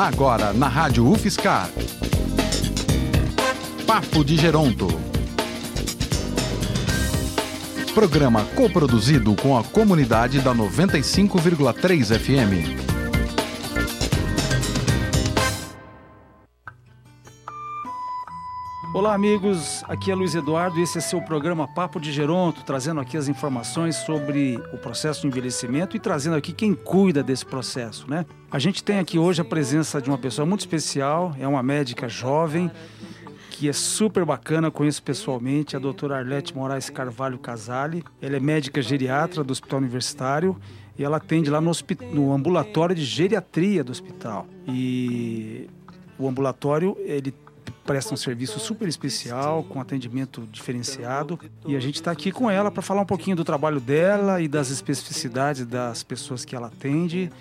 Agora na Rádio UFSCar. Papo de Geronto. Programa coproduzido com a comunidade da 95,3 FM. Olá amigos, aqui é Luiz Eduardo e esse é seu programa Papo de Geronto, trazendo aqui as informações sobre o processo de envelhecimento e trazendo aqui quem cuida desse processo, né? A gente tem aqui hoje a presença de uma pessoa muito especial, é uma médica jovem, que é super bacana, conheço pessoalmente, a doutora Arlete Moraes Carvalho Casale. Ela é médica geriatra do Hospital Universitário e ela atende lá no ambulatório de geriatria do hospital. E o ambulatório, ele presta um serviço super especial, com atendimento diferenciado. E a gente está aqui com ela para falar um pouquinho do trabalho dela e das especificidades das pessoas que ela atende,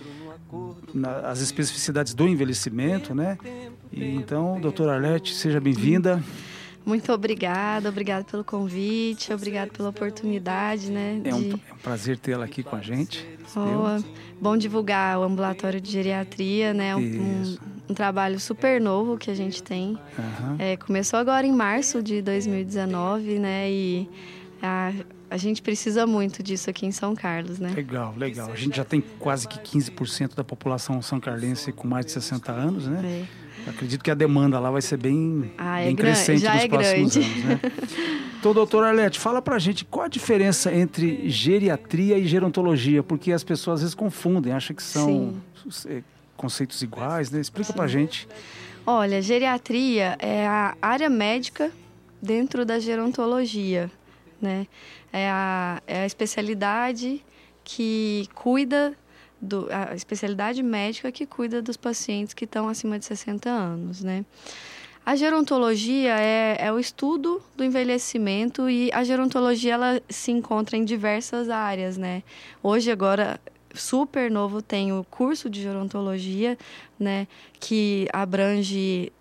as especificidades do envelhecimento, né? E então, doutora Arlete, seja bem-vinda. Muito obrigada pelo convite, obrigada pela oportunidade, né? É um prazer tê-la aqui com a gente. Bom divulgar o ambulatório de geriatria, né? Um trabalho super novo que a gente tem. Uhum. Começou agora em março de 2019, né? E a gente precisa muito disso aqui em São Carlos, né? Legal. A gente já tem quase que 15% da população são-carlense com mais de 60 anos, né? Acredito que a demanda lá vai ser bem crescente nos próximos anos, né? Então, doutora Arlete, fala pra gente qual a diferença entre geriatria e gerontologia, porque as pessoas às vezes confundem, acham que são conceitos iguais, né? Explica pra gente. Olha, geriatria é a área médica dentro da gerontologia, né? É a especialidade que cuida a especialidade médica que cuida dos pacientes que estão acima de 60 anos, né? A gerontologia é o estudo do envelhecimento e a gerontologia ela se encontra em diversas áreas, né? Hoje, agora, super novo, tem o curso de gerontologia, né? Que abrange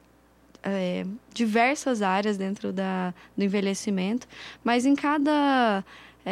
diversas áreas dentro do envelhecimento, mas em cada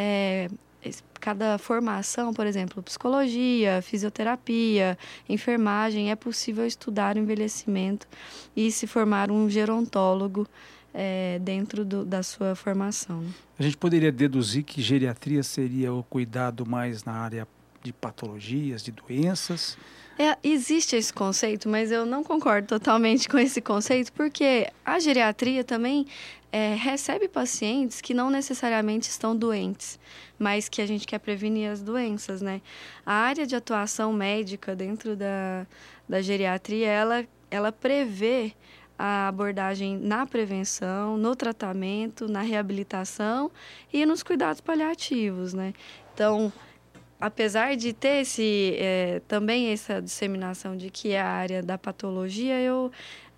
formação, por exemplo, psicologia, fisioterapia, enfermagem, é possível estudar o envelhecimento e se formar um gerontólogo dentro da sua formação. A gente poderia deduzir que geriatria seria o cuidado mais na área de patologias, de doenças? Existe esse conceito, mas eu não concordo totalmente com esse conceito, porque a geriatria também recebe pacientes que não necessariamente estão doentes, mas que a gente quer prevenir as doenças, né? A área de atuação médica dentro da geriatria, ela prevê a abordagem na prevenção, no tratamento, na reabilitação e nos cuidados paliativos, né? Então, apesar de ter também essa disseminação de que é a área da patologia, eu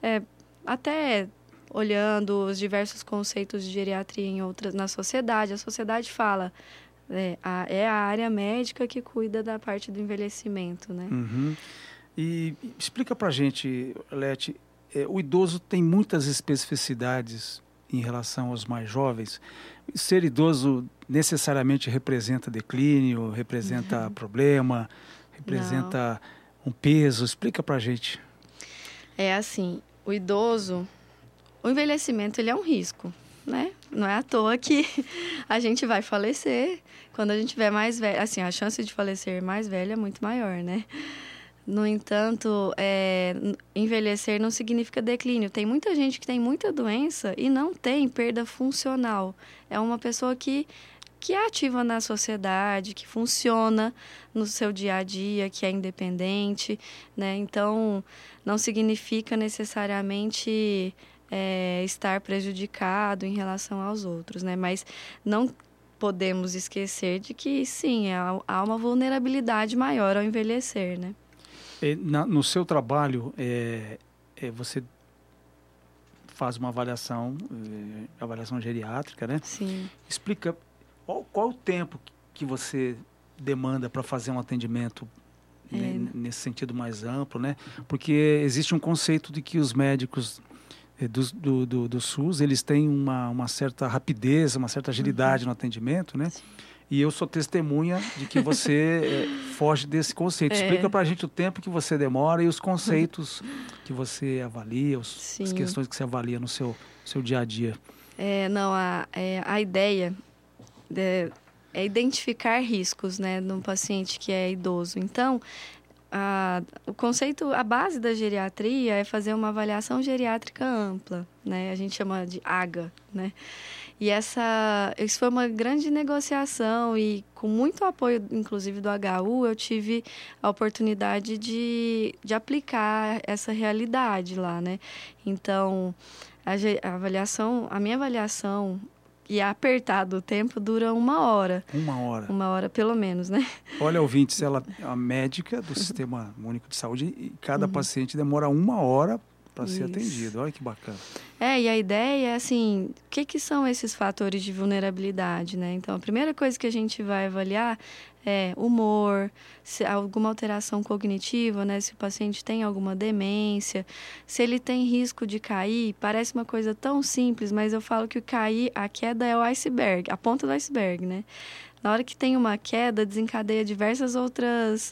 até olhando os diversos conceitos de geriatria na sociedade, a sociedade fala é a área médica que cuida da parte do envelhecimento, né? Uhum. E explica pra gente, Leti, o idoso tem muitas especificidades em relação aos mais jovens. Ser idoso necessariamente representa declínio, representa problema, representa um peso? Explica pra gente. É assim, o envelhecimento ele é um risco, né? Não é à toa que a gente vai falecer quando a gente tiver mais velho. Assim, a chance de falecer mais velho é muito maior, né? No entanto, envelhecer não significa declínio. Tem muita gente que tem muita doença e não tem perda funcional. É uma pessoa que é ativa na sociedade, que funciona no seu dia a dia, que é independente, né? Então, não significa necessariamente estar prejudicado em relação aos outros, né? Mas não podemos esquecer de que, sim, há uma vulnerabilidade maior ao envelhecer, né? No seu trabalho, você faz uma avaliação geriátrica, né? Sim. Explica qual o tempo que você demanda para fazer um atendimento nesse sentido mais amplo, né? Porque existe um conceito de que os médicos do SUS, eles têm uma certa rapidez, uma certa agilidade no atendimento, né? E eu sou testemunha de que você foge desse conceito. Explica pra gente o tempo que você demora e os conceitos que você avalia, as questões que você avalia no seu dia a dia. A ideia é identificar riscos, né, num paciente que é idoso. Então, o conceito, a base da geriatria é fazer uma avaliação geriátrica ampla, né? A gente chama de AGA, né? E isso foi uma grande negociação e com muito apoio, inclusive, do HU, eu tive a oportunidade de aplicar essa realidade lá, né? Então, a minha avaliação, e apertado o tempo, dura 1 hora. 1 hora. 1 hora, pelo menos, né? Olha, ouvintes, ela é a médica do Sistema Único de Saúde e cada paciente demora 1 hora para ser atendido. Olha que bacana. E a ideia é assim, o que são esses fatores de vulnerabilidade, né? Então, a primeira coisa que a gente vai avaliar é humor, se alguma alteração cognitiva, né? Se o paciente tem alguma demência, se ele tem risco de cair. Parece uma coisa tão simples, mas eu falo que a queda é o iceberg, a ponta do iceberg, né? Na hora que tem uma queda, desencadeia diversas outras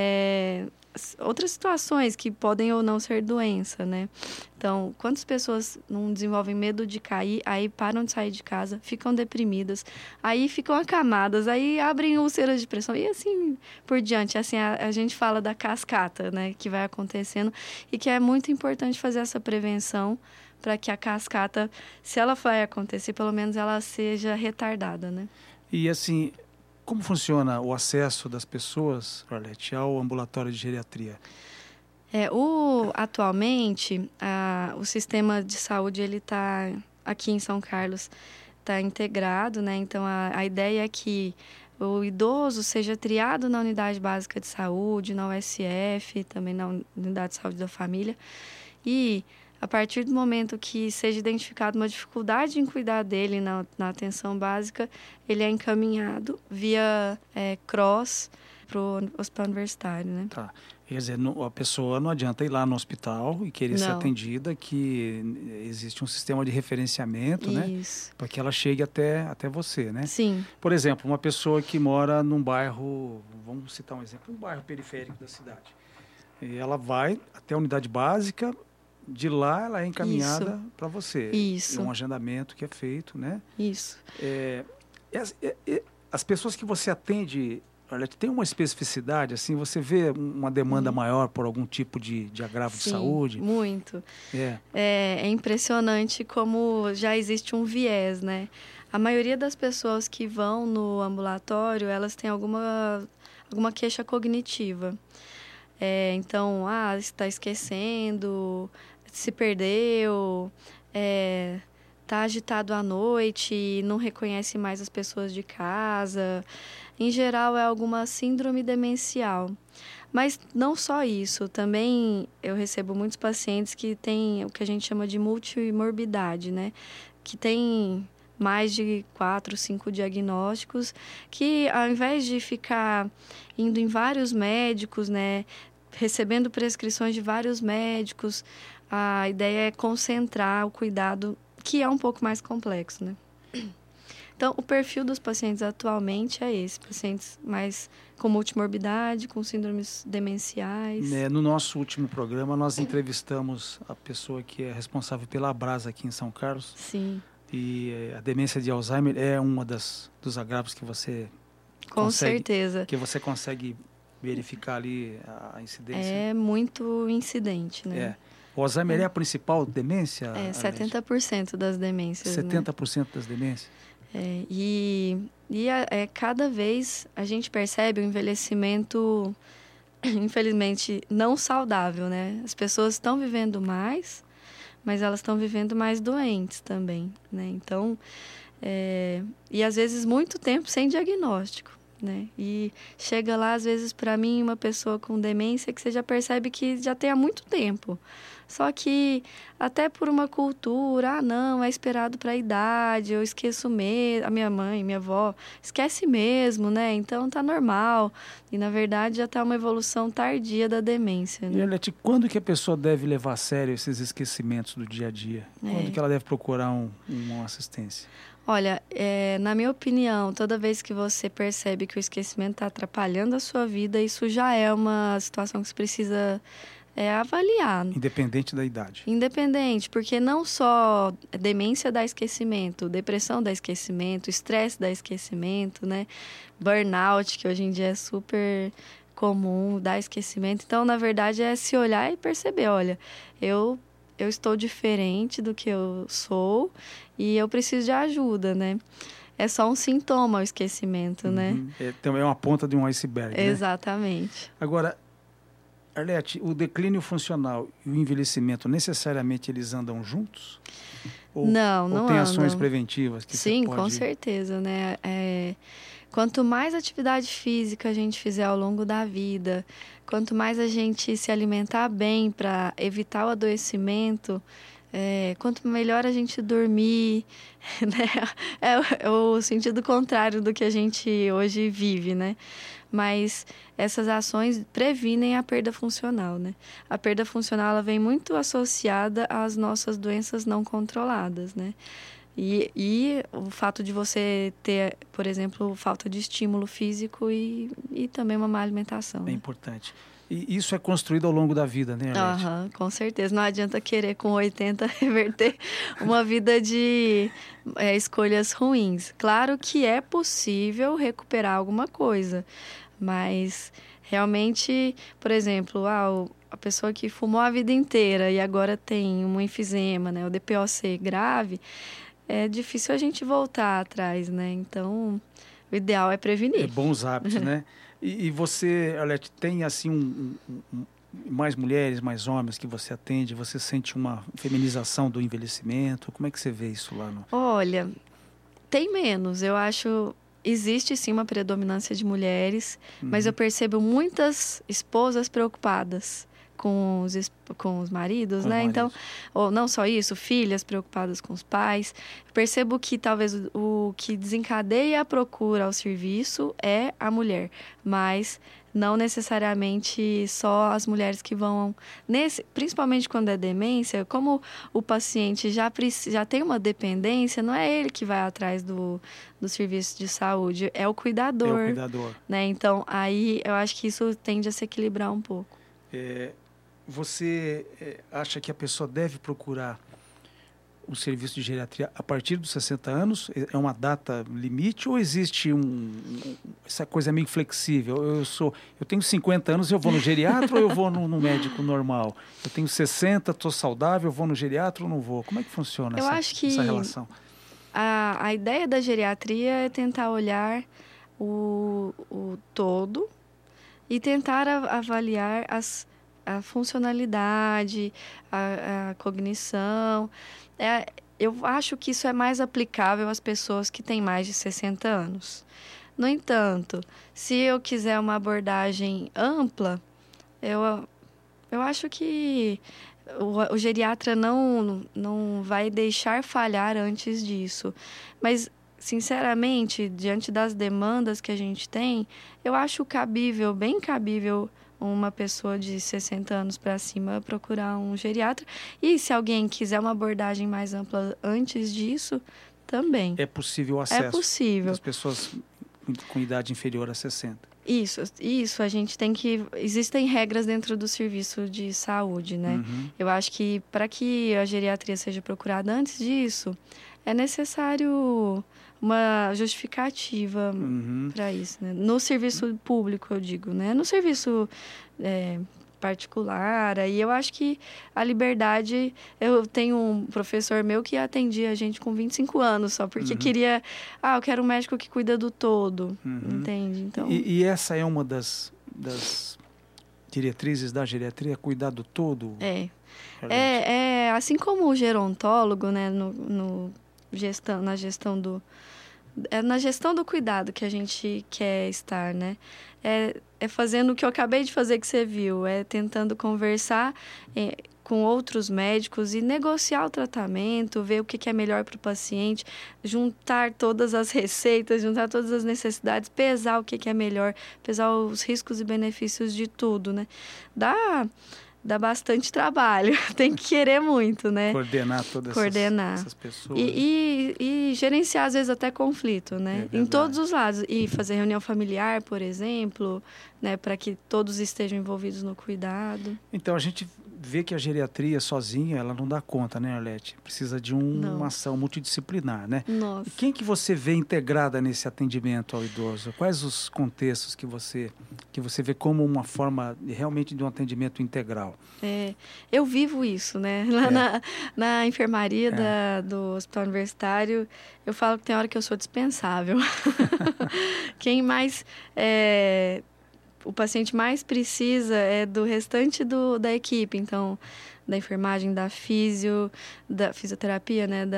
situações que podem ou não ser doença, né? Então, quantas pessoas não desenvolvem medo de cair, aí param de sair de casa, ficam deprimidas, aí ficam acamadas, aí abrem úlceras de pressão e assim por diante. Assim, a gente fala da cascata, né, que vai acontecendo e que é muito importante fazer essa prevenção para que a cascata, se ela vai acontecer, pelo menos ela seja retardada, né? E assim, como funciona o acesso das pessoas, Arlete, ao ambulatório de geriatria? Atualmente, o sistema de saúde, ele está aqui em São Carlos, está integrado, né? Então, a ideia é que o idoso seja triado na unidade básica de saúde, na USF, também na unidade de saúde da família. E a partir do momento que seja identificada uma dificuldade em cuidar dele na atenção básica, ele é encaminhado via CROSS para o hospital universitário, né? Tá. Quer dizer, a pessoa não adianta ir lá no hospital e querer ser atendida, que existe um sistema de referenciamento, né? Para que ela chegue até você, né? Sim. Por exemplo, uma pessoa que mora num bairro, vamos citar um exemplo, um bairro periférico da cidade. E ela vai até a unidade básica, de lá ela é encaminhada para você. Isso. É um agendamento que é feito, né? Isso. As pessoas que você atende, olha, tem uma especificidade, assim, você vê uma demanda maior por algum tipo de agravo de saúde? Muito. É impressionante como já existe um viés, né? A maioria das pessoas que vão no ambulatório, elas têm alguma queixa cognitiva. Então, está esquecendo, se perdeu, está agitado à noite, não reconhece mais as pessoas de casa. Em geral, é alguma síndrome demencial. Mas não só isso, também eu recebo muitos pacientes que têm o que a gente chama de multimorbidade, né? Que tem mais de 4, 5 diagnósticos, que ao invés de ficar indo em vários médicos, né, recebendo prescrições de vários médicos, a ideia é concentrar o cuidado, que é um pouco mais complexo, né? Então, o perfil dos pacientes atualmente é esse, pacientes mais com multimorbidade, com síndromes demenciais. No nosso último programa, nós entrevistamos a pessoa que é responsável pela Abrasa aqui em São Carlos. Sim. E a demência de Alzheimer é uma dos agravos que você certeza. Que você consegue verificar ali a incidência. É muito incidente, né? O Alzheimer é a principal demência? 70% das demências. 70% das demências? Cada vez a gente percebe o envelhecimento, infelizmente, não saudável, né? As pessoas estão vivendo mais, mas elas estão vivendo mais doentes também, né? Então, e às vezes muito tempo sem diagnóstico, né? E chega lá, às vezes, para mim, uma pessoa com demência que você já percebe que já tem há muito tempo. Só que, até por uma cultura, não, é esperado para a idade, eu esqueço mesmo, a minha mãe, minha avó, esquece mesmo, né? Então, tá normal. E, na verdade, já tá uma evolução tardia da demência, né? E, Arlete, quando que a pessoa deve levar a sério esses esquecimentos do dia a dia? Quando que ela deve procurar uma assistência? Olha, na minha opinião, toda vez que você percebe que o esquecimento está atrapalhando a sua vida, isso já é uma situação que você precisa avaliar. Independente da idade. Independente, porque não só demência dá esquecimento, depressão dá esquecimento, estresse dá esquecimento, né? Burnout, que hoje em dia é super comum, dá esquecimento. Então, na verdade, é se olhar e perceber, olha, eu estou diferente do que eu sou e eu preciso de ajuda, né? É só um sintoma o esquecimento, né? Também é uma ponta de um iceberg, né? Exatamente. Agora, Arlete, o declínio funcional e o envelhecimento, necessariamente eles andam juntos? Não tem andam. Ações preventivas que Sim, você pode... com certeza, né? Quanto mais atividade física a gente fizer ao longo da vida, quanto mais a gente se alimentar bem para evitar o adoecimento, quanto melhor a gente dormir, né? É o sentido contrário do que a gente hoje vive, né? Mas essas ações previnem a perda funcional, né? A perda funcional ela vem muito associada às nossas doenças não controladas, né? E o fato de você ter, por exemplo, falta de estímulo físico e também uma má alimentação. É importante. E isso é construído ao longo da vida, né, Arlete? Com certeza. Não adianta querer com 80 reverter uma vida de escolhas ruins. Claro que é possível recuperar alguma coisa, mas realmente, por exemplo, a pessoa que fumou a vida inteira e agora tem um enfisema, né, o DPOC grave, é difícil a gente voltar atrás, né? Então, o ideal é prevenir. É bons hábitos, né? E você, Arlete, tem assim mais mulheres, mais homens que você atende? Você sente uma feminização do envelhecimento? Como é que você vê isso lá no... Olha, tem menos. Eu acho... Existe sim uma predominância de mulheres, mas eu percebo muitas esposas preocupadas com os maridos, né? Então, ou não só isso, filhas preocupadas com os pais. Eu percebo que talvez o que desencadeia a procura ao serviço é a mulher, mas não necessariamente só as mulheres que vão principalmente quando é demência, como o paciente já tem uma dependência, não é ele que vai atrás do serviço de saúde, é o cuidador. É o cuidador. Né? Então, aí eu acho que isso tende a se equilibrar um pouco. Você acha que a pessoa deve procurar o serviço de geriatria a partir dos 60 anos? É uma data limite ou existe essa coisa meio flexível? Eu tenho 50 anos, eu vou no geriatra ou eu vou no médico normal? Eu tenho 60, estou saudável, eu vou no geriatra ou não vou? Como é que funciona essa relação? A ideia da geriatria é tentar olhar o todo e tentar avaliar a funcionalidade, a cognição. Eu acho que isso é mais aplicável às pessoas que têm mais de 60 anos. No entanto, se eu quiser uma abordagem ampla, eu acho que o geriatra não vai deixar falhar antes disso. Mas, sinceramente, diante das demandas que a gente tem, eu acho bem cabível uma pessoa de 60 anos para cima procurar um geriatra. E se alguém quiser uma abordagem mais ampla antes disso, também. É possível o acesso? É possível. Das pessoas com idade inferior a 60? Isso. A gente tem que... Existem regras dentro do serviço de saúde, né? Uhum. Eu acho que para que a geriatria seja procurada antes disso, é necessário uma justificativa para isso, né? No serviço público, eu digo, né? No serviço particular, aí eu acho que a liberdade... Eu tenho um professor meu que atendia a gente com 25 anos só, porque queria... eu quero um médico que cuida do todo, entende? Então... E essa é uma das diretrizes da geriatria, cuidar do todo? Assim como o gerontólogo, né? Na gestão do cuidado que a gente quer estar, né? É fazendo o que eu acabei de fazer que você viu, é tentando conversar com outros médicos e negociar o tratamento, ver o que é melhor para o paciente, juntar todas as receitas, juntar todas as necessidades, pesar o que é melhor, pesar os riscos e benefícios de tudo, né? dá bastante trabalho, tem que querer muito, né? Coordenar todas essas pessoas. E gerenciar, às vezes, até conflito, né? Em todos os lados. E fazer reunião familiar, por exemplo, né? Para que todos estejam envolvidos no cuidado. Então, a gente vê que a geriatria sozinha, ela não dá conta, né, Arlete? Precisa de uma ação multidisciplinar, né? Nossa. E quem que você vê integrada nesse atendimento ao idoso? Quais os contextos que você vê como uma forma realmente de um atendimento integral? Eu vivo isso, né? Lá na enfermaria do Hospital Universitário, eu falo que tem hora que eu sou dispensável. Quem mais... o paciente mais precisa é do restante da equipe, então, da enfermagem, da fisioterapia, né,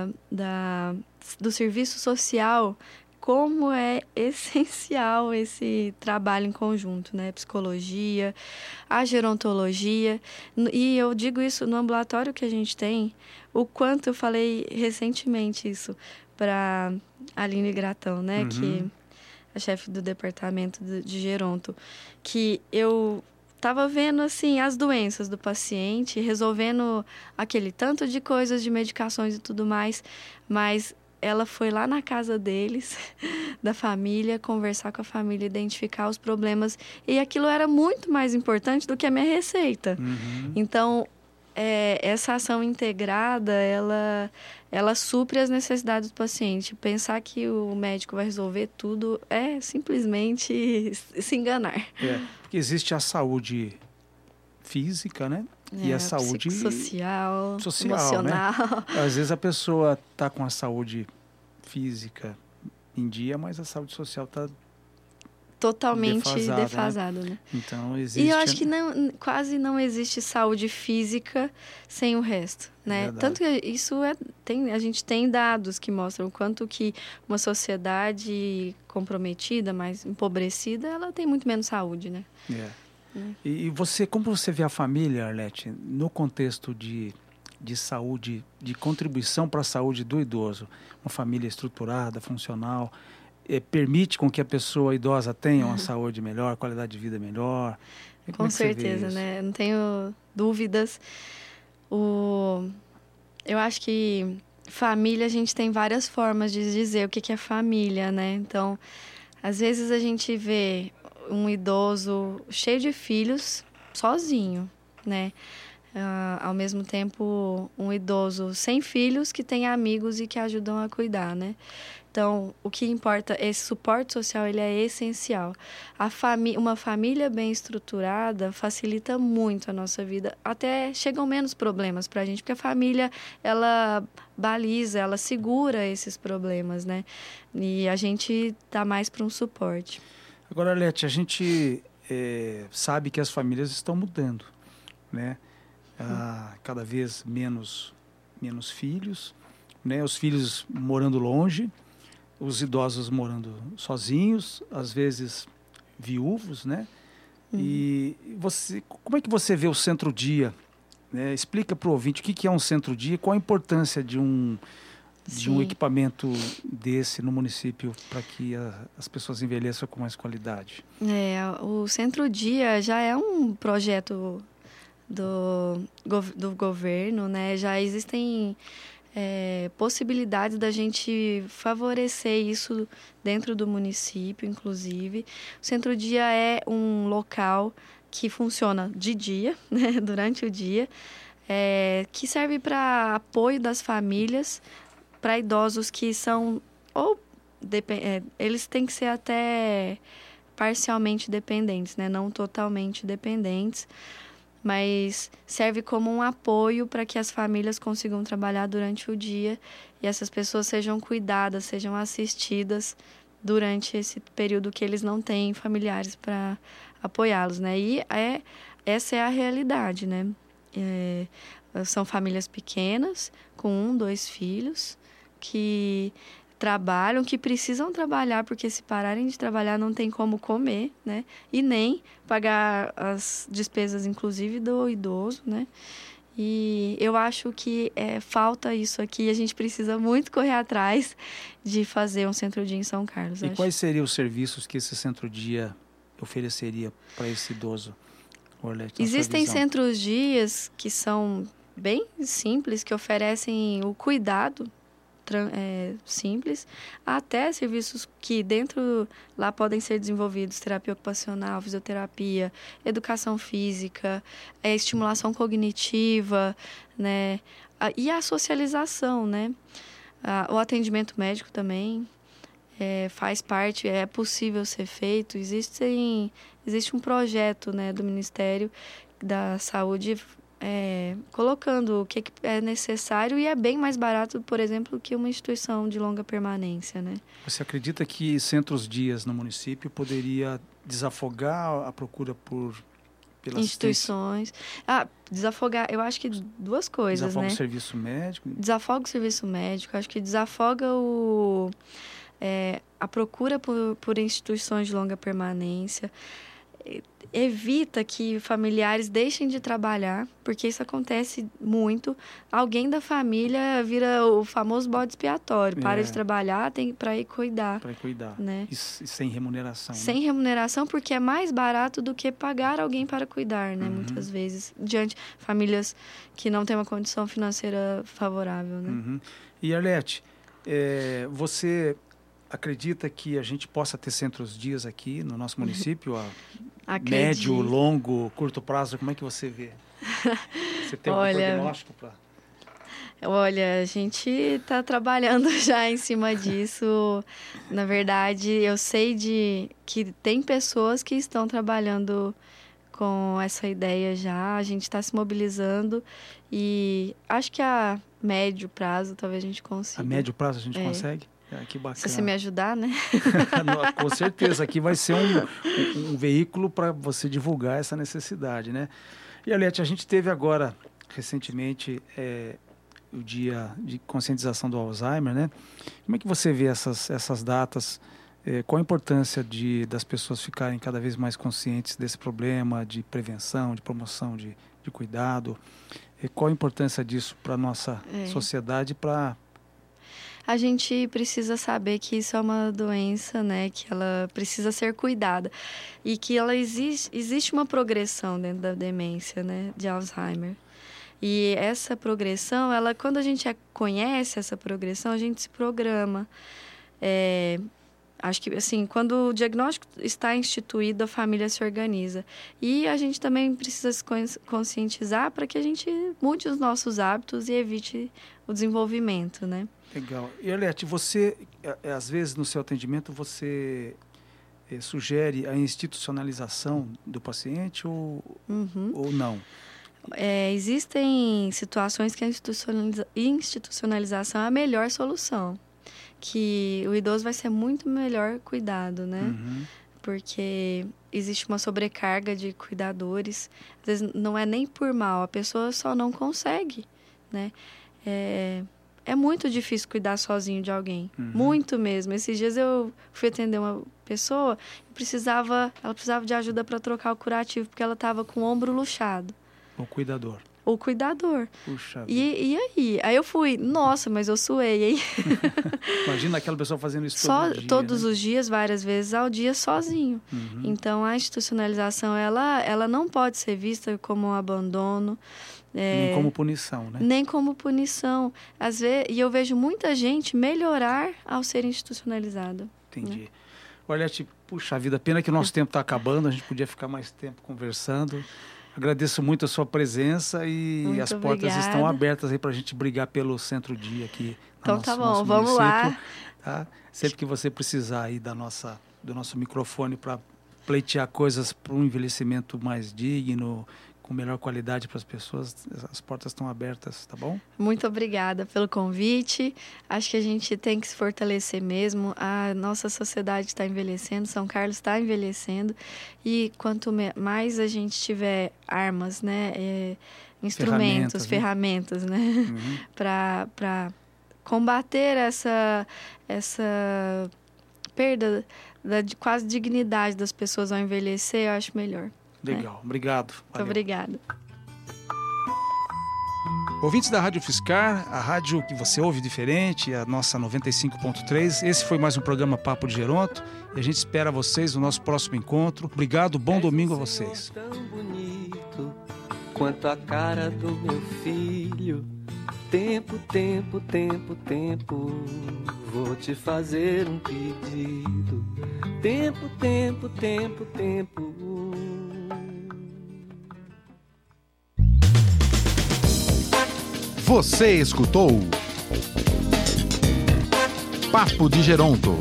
do serviço social, como é essencial esse trabalho em conjunto, né, psicologia, a gerontologia, e eu digo isso no ambulatório que a gente tem, o quanto eu falei recentemente isso para a Aline Gratão, né, que... a chefe do departamento de geronto, que eu estava vendo, assim, as doenças do paciente, resolvendo aquele tanto de coisas, de medicações e tudo mais, mas ela foi lá na casa deles, da família, conversar com a família, identificar os problemas, e aquilo era muito mais importante do que a minha receita. Então, essa ação integrada, ela supre as necessidades do paciente. Pensar que o médico vai resolver tudo é simplesmente se enganar. Porque existe a saúde física, né? E a saúde social, emocional, né? Às vezes a pessoa está com a saúde física em dia, mas a saúde social está totalmente defasado, né? Então, existe... E eu acho que quase não existe saúde física sem o resto, né? Tanto que isso a gente tem dados que mostram o quanto que uma sociedade comprometida, mais empobrecida, ela tem muito menos saúde, né? E como você vê a família, Arlete, no contexto de saúde, de contribuição para a saúde do idoso? Uma família estruturada, funcional... permite com que a pessoa idosa tenha uma saúde melhor, qualidade de vida melhor? Com certeza, né? Não tenho dúvidas. Eu acho que família, a gente tem várias formas de dizer o que é família, né? Então, às vezes a gente vê um idoso cheio de filhos, sozinho, né? Ao mesmo tempo, um idoso sem filhos que tem amigos e que ajudam a cuidar, né? Então, o que importa, esse suporte social, ele é essencial. Uma família bem estruturada facilita muito a nossa vida. Até chegam menos problemas para a gente, porque a família, ela baliza, ela segura esses problemas, né? E a gente dá mais para um suporte. Agora, Arlete, a gente sabe que as famílias estão mudando, né? Cada vez menos filhos, né? Os filhos morando longe, os idosos morando sozinhos, às vezes viúvos, né? E como é que você vê o centro-dia? Né? Explica para o ouvinte o que é um centro-dia, qual a importância de um equipamento desse no município para que as pessoas envelheçam com mais qualidade. O centro-dia já é um projeto do governo, né? Já existem possibilidades da gente favorecer isso dentro do município, inclusive. O centro-dia é um local que funciona de dia, né? Durante o dia, que serve para apoio das famílias, para idosos que são eles têm que ser até parcialmente dependentes, né? Não totalmente dependentes, mas serve como um apoio para que as famílias consigam trabalhar durante o dia e essas pessoas sejam cuidadas, sejam assistidas durante esse período que eles não têm familiares para apoiá-los, né? E essa é a realidade, né? São famílias pequenas, com 1, 2 filhos, que trabalham, que precisam trabalhar, porque se pararem de trabalhar não tem como comer, né? E nem pagar as despesas, inclusive, do idoso, né? E eu acho que falta isso aqui. A gente precisa muito correr atrás de fazer um centro-dia em São Carlos. E quais seriam os serviços que esse centro-dia ofereceria para esse idoso? Orlete, Existem centros-dias que são bem simples, que oferecem o cuidado simples, até serviços que dentro lá podem ser desenvolvidos, terapia ocupacional, fisioterapia, educação física, estimulação cognitiva, né? E a socialização, né? O atendimento médico também faz parte, é possível ser feito. Existe um projeto, né, do Ministério da Saúde colocando o que é necessário e é bem mais barato, por exemplo, que uma instituição de longa permanência, né? Você acredita que centros-dias no município poderia desafogar a procura pelas instituições? Desafogar, eu acho que duas coisas, desafoga, né? O serviço médico? Desafoga o serviço médico, acho que desafoga a procura por instituições de longa permanência. Evita que familiares deixem de trabalhar, porque isso acontece muito. Alguém da família vira o famoso bode expiatório, para de trabalhar, tem para ir cuidar. Para ir cuidar, né? E sem remuneração. Sem remuneração, porque é mais barato do que pagar alguém para cuidar, né? Muitas vezes, diante de famílias que não têm uma condição financeira favorável, né? E Arlete, você acredita que a gente possa ter centros-dias aqui no nosso município? Médio, longo, curto prazo, como é que você vê? Você tem algum prognóstico para... Olha, a gente está trabalhando já em cima disso. Na verdade, eu sei que tem pessoas que estão trabalhando com essa ideia já. A gente está se mobilizando e acho que a médio prazo talvez a gente consiga. A médio prazo a gente consegue? Que bacana. Se você me ajudar, né? Com certeza, aqui vai ser um veículo para você divulgar essa necessidade, né? E, Arlete, a gente teve agora, recentemente, o dia de conscientização do Alzheimer, né? Como é que você vê essas datas? Qual a importância das pessoas ficarem cada vez mais conscientes desse problema de prevenção, de promoção, de cuidado? Qual a importância disso para a nossa sociedade, A gente precisa saber que isso é uma doença, né? Que ela precisa ser cuidada. E que existe uma progressão dentro da demência, né? De Alzheimer. E essa progressão, quando a gente conhece essa progressão, a gente se programa. Acho que, assim, quando o diagnóstico está instituído, a família se organiza. E a gente também precisa se conscientizar para que a gente mude os nossos hábitos e evite o desenvolvimento, né? Legal. E, Arlete, você, às vezes, no seu atendimento, você sugere a institucionalização do paciente ou não? Existem situações que a institucionalização é a melhor solução. Que o idoso vai ser muito melhor cuidado, né? Porque existe uma sobrecarga de cuidadores. Às vezes não é nem por mal, a pessoa só não consegue, né? É muito difícil cuidar sozinho de alguém. Muito mesmo. Esses dias eu fui atender uma pessoa ela precisava de ajuda para trocar o curativo, porque ela estava com o ombro luxado. O cuidador. Puxa vida. E aí? Aí eu fui, nossa, mas eu suei, hein? Imagina aquela pessoa fazendo isso todos os dias, várias vezes ao dia, sozinho. Então, a institucionalização, ela não pode ser vista como um abandono. Nem como punição, né? Nem como punição. Às vezes, e eu vejo muita gente melhorar ao ser institucionalizada. Entendi. Né? Olha, puxa vida, pena que o nosso tempo está acabando, a gente podia ficar mais tempo conversando. Agradeço muito a sua presença e muito as portas obrigada. Estão abertas aí para a gente brigar pelo Centro-Dia aqui. Então tá bom, vamos lá. Tá? Sempre que você precisar aí do nosso microfone para pleitear coisas para um envelhecimento mais digno, com melhor qualidade para as pessoas, as portas estão abertas, tá bom? Muito obrigada pelo convite. Acho que a gente tem que se fortalecer mesmo. A nossa sociedade está envelhecendo, São Carlos está envelhecendo. E quanto mais a gente tiver armas, né, instrumentos, ferramentas, né, para combater essa perda da quase dignidade das pessoas ao envelhecer, eu acho melhor. Legal, obrigado. Muito obrigada. Ouvintes da Rádio UFSCar, a rádio que você ouve diferente, a nossa 95.3, esse foi mais um programa Papo de Geronto e a gente espera vocês no nosso próximo encontro. Obrigado, bom domingo a vocês. quanto a cara do meu filho. Tempo, tempo, tempo, tempo, vou te fazer um pedido. Tempo, tempo, tempo, tempo. Você escutou Papo de Geronto.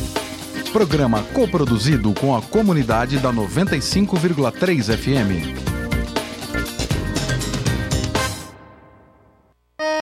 Programa coproduzido com a comunidade da 95,3 FM.